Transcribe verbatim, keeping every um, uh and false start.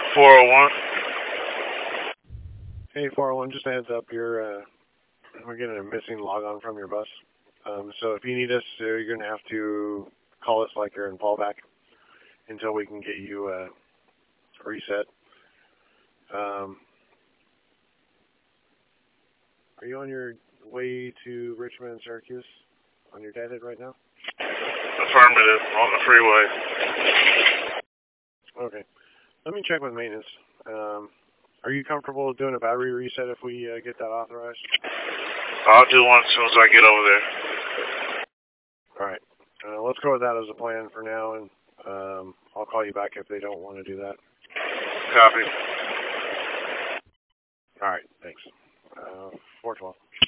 four oh one. Hey, four oh one, just a heads up, you're, uh, we're getting a missing logon from your bus. Um, so if you need us, uh, you're going to have to call us like you're in fallback until we can get you uh, reset. Um, are you on your way to Richmond and Syracuse on your deadhead right now? Affirmative, on the freeway. Okay. Let me check with maintenance. Um, are you comfortable doing a battery reset if we uh, get that authorized? I'll do one as soon as I get over there. All right. Uh, let's go with that as a plan for now, and um, I'll call you back if they don't want to do that. Copy. All right. Thanks. Uh, four twelve.